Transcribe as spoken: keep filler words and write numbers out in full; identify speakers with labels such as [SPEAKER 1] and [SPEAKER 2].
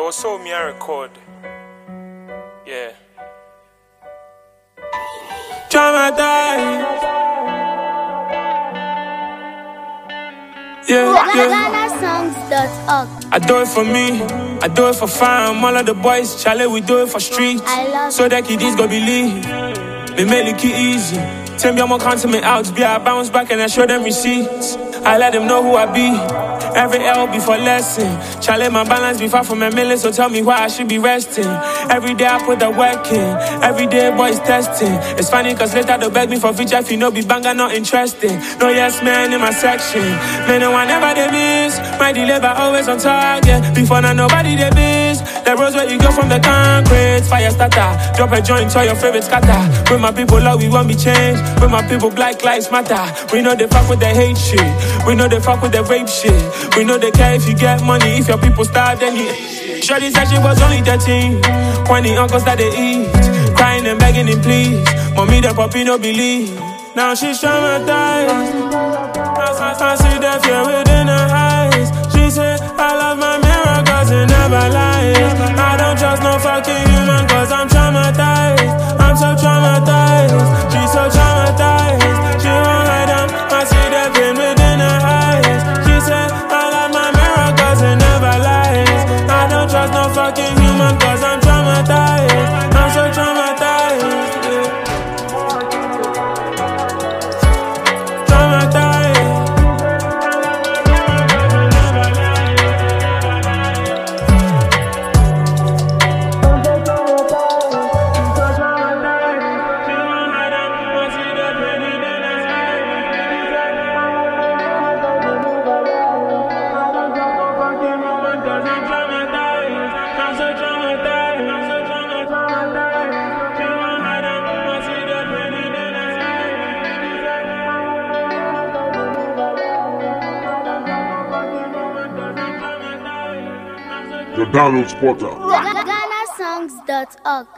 [SPEAKER 1] was so me I record. Yeah.
[SPEAKER 2] Traumatized. Yeah, yeah.
[SPEAKER 3] Ghana songs dot org.
[SPEAKER 2] I do it for me, I do it for fam. All of the boys, Charlie, we do it for streets.
[SPEAKER 3] I love
[SPEAKER 2] So that kiddies go believe. Me make it easy. Tell me I'm gonna count me out. Be I bounce back and I show them receipts. I let them know who I be. Every L before lesson. Charlie, my balance be far from a million, so tell me why I should be resting. Every day I put the work in. Every day boys testing. It's funny cause later they beg me for feature if you know be banger not interesting. No yes man in my section. Man, no one never they miss. My deliver always on target. Before now nobody they miss. The roads where you go from the concrete. Fire starter. Drop a joint to your favorite scatter. With my people love we won't be changed. With my people black lives matter. We know they fuck with the hate shit. We know they fuck with the rape shit. We know they care if you get money. If your people starve then you Shorty said she was only thirteen when the uncles that they eat. Crying and begging him please. Mommy the puppy no believe. Now she's traumatized. I see the fear within her eyes. She said I love my mirror cause it never lies. I don't trust no fucking human cause I'm traumatized. I'm so traumatized. She's so traumatized. She won't hide them. I see the pain within her eyes. She said I love my mirror cause it never lies. I don't trust no fucking human cause I'm traumatized. I'm so traumatized. Yeah. Traumatized.
[SPEAKER 4] The download spotter.
[SPEAKER 3] Ghana songs dot org.